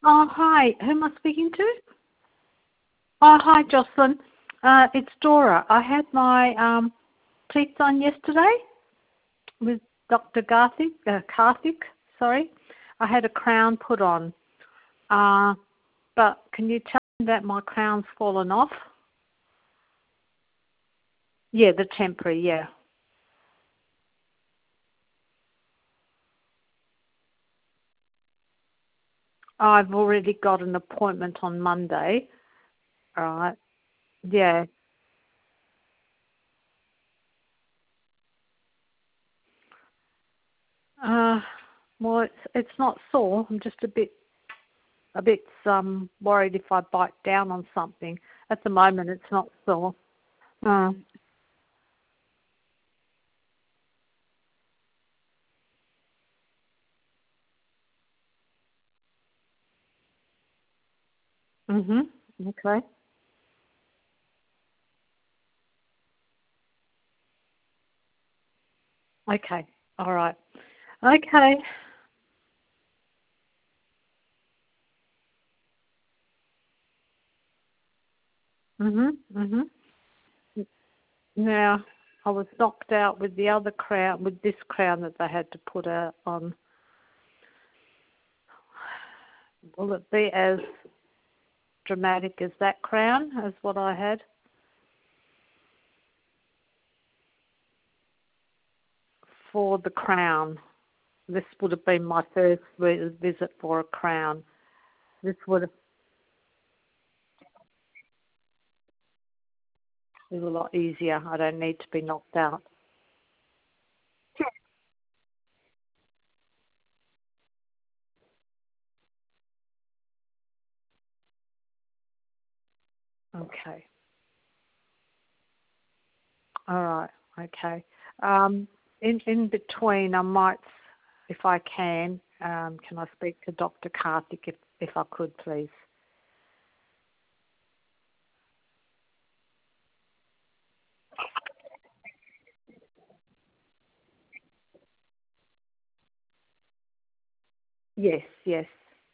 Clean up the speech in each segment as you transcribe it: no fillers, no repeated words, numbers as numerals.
Oh, hi. Who am I speaking to? Oh, hi, Jocelyn. It's Dora. I had my teeth done yesterday with Dr. Karthik, sorry. I had a crown put on. But can you tell me that my crown's fallen off? Yeah, the temporary, yeah. I've already got an appointment on Monday. All right. Yeah. Well, it's not sore. I'm just a bit worried if I bite down on something. At the moment, it's not sore. Uh, mhm. Okay. Okay. All right. Okay. Mhm. Mhm. Now, I was knocked out with the other crown, with this crown that they had to put on. Will it be as dramatic as that crown, as what I had? For the crown. This would have been my first visit for a crown. This would have been a lot easier. I don't need to be knocked out. Okay. All right. Okay. In between, I might, if I can I speak to Dr. Karthik if I could, please? Yes. Yes.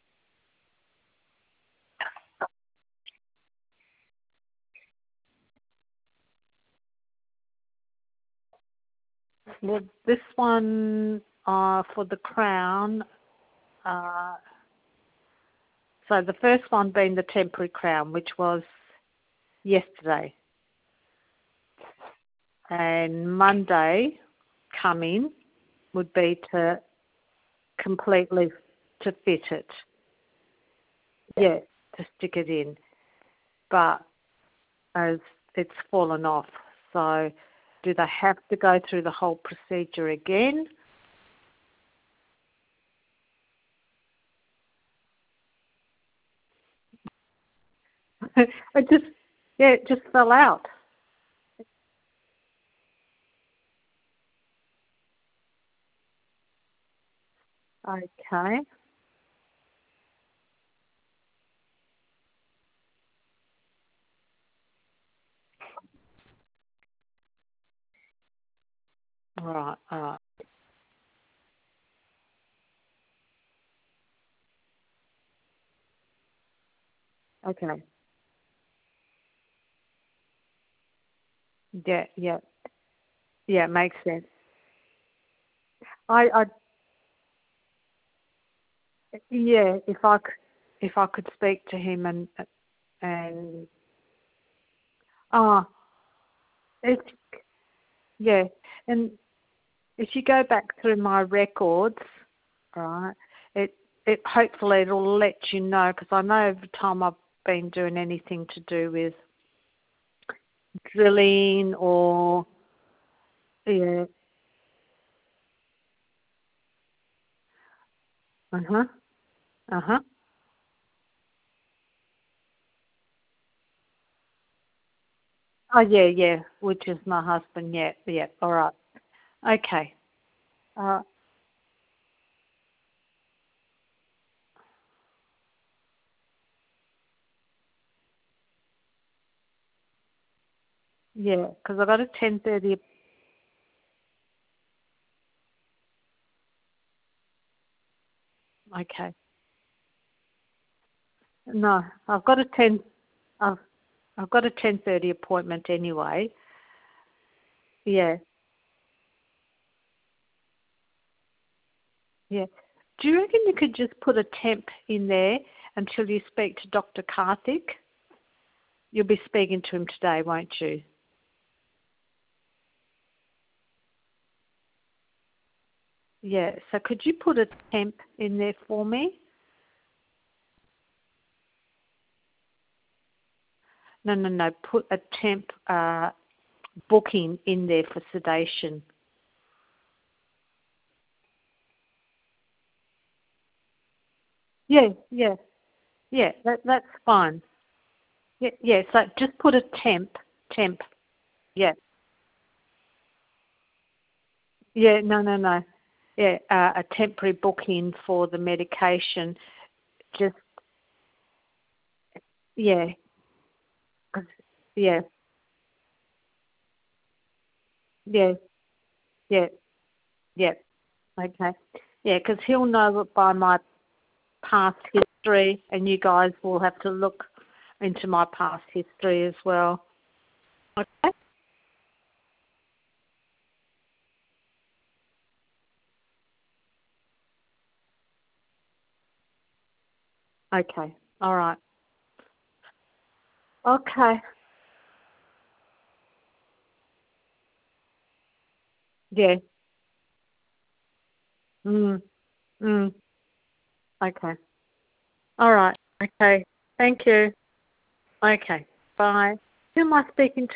Well, this one for the crown. Uh, so the first one being the temporary crown, which was yesterday, and Monday coming would be to completely to fit it. Yeah, to stick it in. But as it's fallen off, so do they have to go through the whole procedure again? It just fell out. Okay. All right. All right. Okay. Yeah. Yeah. Yeah. Makes sense. I yeah. If I could speak to him and ah, it's yeah. And if you go back through my records, right, it hopefully it'll let you know, because I know over time I've been doing anything to do with drilling or yeah. Uh huh. Uh huh. Oh yeah, yeah. Which is my husband. Yeah, yeah. All right. Okay. Uh, yeah. Because I got a 10:30. Okay. No, I've got a 10. I've, I've got a 10:30 appointment anyway. Yeah, yeah. Do you reckon you could just put a temp in there until you speak to Dr. Karthik? You'll be speaking to him today, won't you? Yeah. So could you put a temp in there for me? No, no, no. Put a temp booking in there for sedation. Yeah, yeah, yeah. That's fine. Yeah, yeah. So just put a temp. Yeah, yeah. No, no, no. Yeah, a temporary booking for the medication. Just yeah, 'cause- yeah, yeah, yeah, yeah. Okay. Yeah, because he'll know it by my past history, and you guys will have to look into my past history as well. Okay. Okay. All right. Okay. Yeah. Mm. Mm. Okay. All right. Okay. Thank you. Okay. Bye. Who am I speaking to?